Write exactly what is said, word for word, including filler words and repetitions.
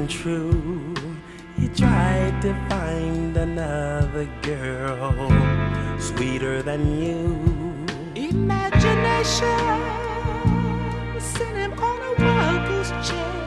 true. He tried to find another girl sweeter than you. Imagination sent him on a wild goose chase.